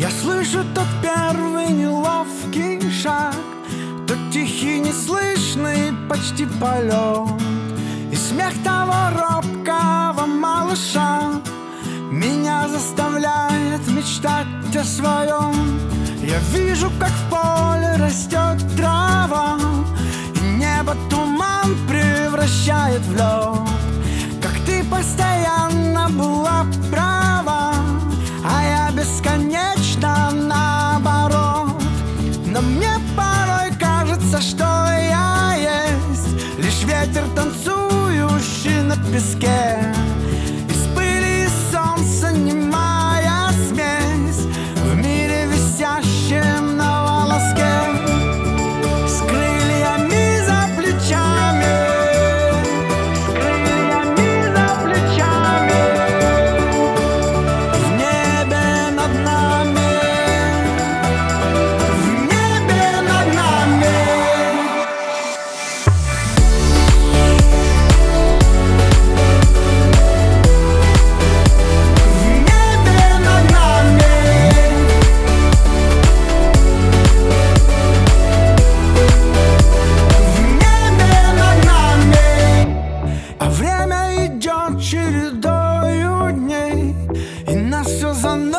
Я слышу тот первый неловкий шаг, тот тихий, неслышный почти полет, и смех того робкого малыша меня заставляет мечтать о своем. Я вижу, как в поле растет трава, и небо туман превращает в лед. Как ты постоянно была права, а я бесконечно наоборот. Но мне порой кажется, что я есть лишь ветер, танцующий на песке. Из пыли и солнца немая смесь в мире, висящем на волоске. С крыльями за плечами, с крыльями за плечами, в небе над нами, в небе над нами. Чередою дней, и нас все заносит